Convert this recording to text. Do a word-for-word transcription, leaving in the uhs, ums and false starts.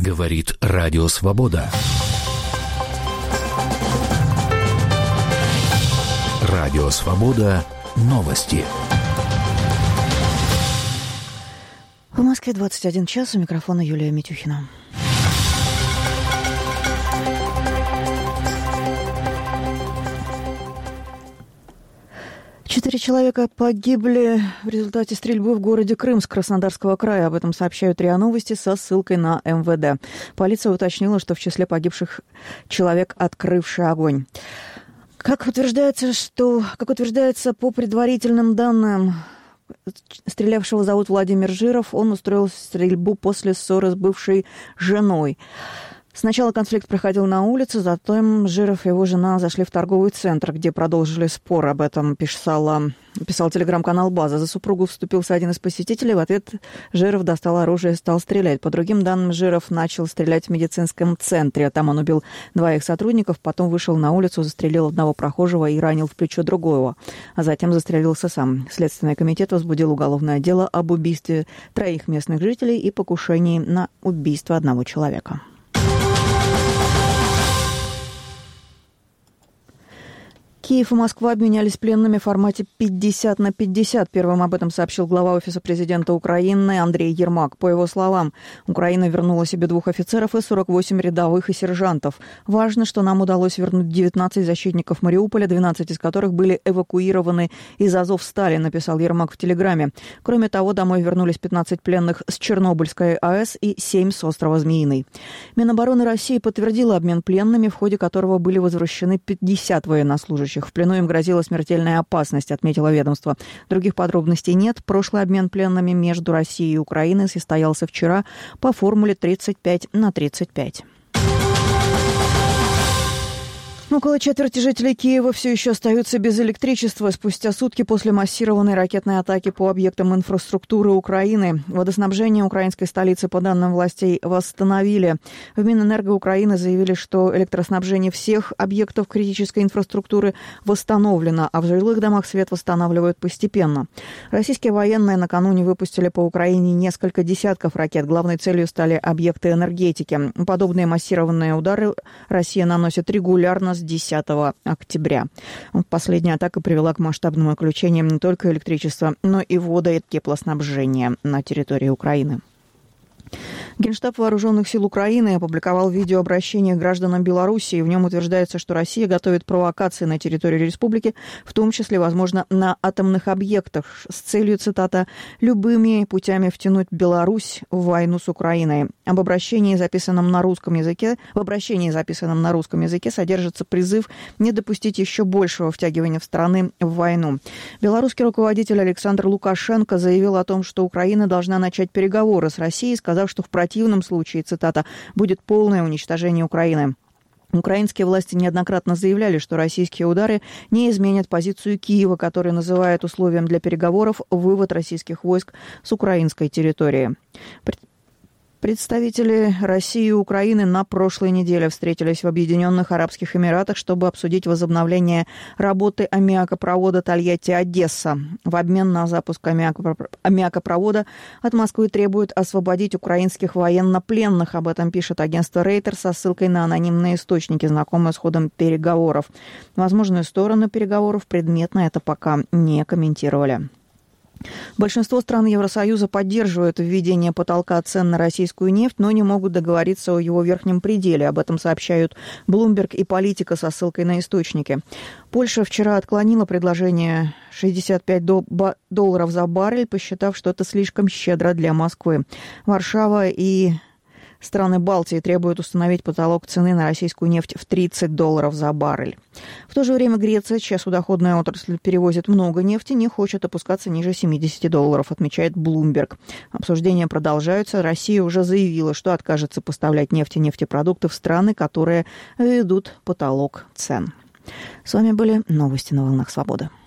Говорит Радио Свобода. Радио Свобода. Новости. В Москве двадцать один час. У микрофона Юлия Митюхина. Четыре человека погибли в результате стрельбы в городе Крымск Краснодарского края. Об этом сообщают РИА Новости со ссылкой на эм вэ дэ. Полиция уточнила, что в числе погибших человек, открывший огонь. Как утверждается, что, как утверждается по предварительным данным, стрелявшего зовут Владимир Жиров, он устроил стрельбу после ссоры с бывшей женой. Сначала конфликт проходил на улице, затем Жиров и его жена зашли в торговый центр, где продолжили спор. Об этом писала, писал телеграм-канал «База». За супругу вступился один из посетителей. В ответ Жиров достал оружие и стал стрелять. По другим данным, Жиров начал стрелять в медицинском центре. Там он убил двоих сотрудников, потом вышел на улицу, застрелил одного прохожего и ранил в плечо другого. А затем застрелился сам. Следственный комитет возбудил уголовное дело об убийстве троих местных жителей и покушении на убийство одного человека. Киев и Москва обменялись пленными в формате пятьдесят на пятьдесят. Первым об этом сообщил глава Офиса президента Украины Андрей Ермак. По его словам, Украина вернула себе двух офицеров и сорок восемь рядовых и сержантов. Важно, что нам удалось вернуть девятнадцать защитников Мариуполя, двенадцать из которых были эвакуированы из Азовстали, написал Ермак в Телеграме. Кроме того, домой вернулись пятнадцать пленных с Чернобыльской АЭС и семь с острова Змеиный. Минобороны России подтвердила обмен пленными, в ходе которого были возвращены пятьдесят военнослужащих. В плену им грозила смертельная опасность, отметило ведомство. Других подробностей нет. Прошлый обмен пленными между Россией и Украиной состоялся вчера по формуле тридцать пять на тридцать пять. Около четверти жителей Киева все еще остаются без электричества спустя сутки после массированной ракетной атаки по объектам инфраструктуры Украины. Водоснабжение украинской столицы, по данным властей, восстановили. В Минэнерго Украины заявили, что электроснабжение всех объектов критической инфраструктуры восстановлено, а в жилых домах свет восстанавливают постепенно. Российские военные накануне выпустили по Украине несколько десятков ракет. Главной целью стали объекты энергетики. Подобные массированные удары Россия наносит регулярно с десятого октября. Последняя атака привела к масштабным отключениям не только электричества, но и водо- и теплоснабжения на территории Украины. Генштаб Вооруженных сил Украины опубликовал видеообращение к гражданам Белоруссии. В нем утверждается, что Россия готовит провокации на территории республики, в том числе, возможно, на атомных объектах, с целью, цитата, «любыми путями втянуть Беларусь в войну с Украиной». Об обращении, записанном на русском языке, в обращении, записанном на русском языке, содержится призыв не допустить еще большего втягивания в страны в войну. Белорусский руководитель Александр Лукашенко заявил о том, что Украина должна начать переговоры с Россией, сказав, что в В противном случае, цитата, «будет полное уничтожение Украины». Украинские власти неоднократно заявляли, что российские удары не изменят позицию Киева, который называет условием для переговоров вывод российских войск с украинской территории. Представители России и Украины на прошлой неделе встретились в Объединенных Арабских Эмиратах, чтобы обсудить возобновление работы аммиакопровода Тольятти-Одесса. В обмен на запуск аммиакопровода от Москвы требуют освободить украинских военнопленных. Об этом пишет агентство Рейтер со ссылкой на анонимные источники, знакомые с ходом переговоров. Возможные стороны переговоров предметно это пока не комментировали. Большинство стран Евросоюза поддерживают введение потолка цен на российскую нефть, но не могут договориться о его верхнем пределе. Об этом сообщают Bloomberg и Политика со ссылкой на источники. Польша вчера отклонила предложение шестьдесят пять долларов за баррель, посчитав, что это слишком щедро для Москвы. Варшава и страны Балтии требуют установить потолок цены на российскую нефть в тридцать долларов за баррель. В то же время Греция, чья судоходная отрасль перевозит много нефти, не хочет опускаться ниже семьдесят долларов, отмечает Bloomberg. Обсуждения продолжаются. Россия уже заявила, что откажется поставлять нефть и нефтепродукты в страны, которые ведут потолок цен. С вами были новости на волнах Свободы.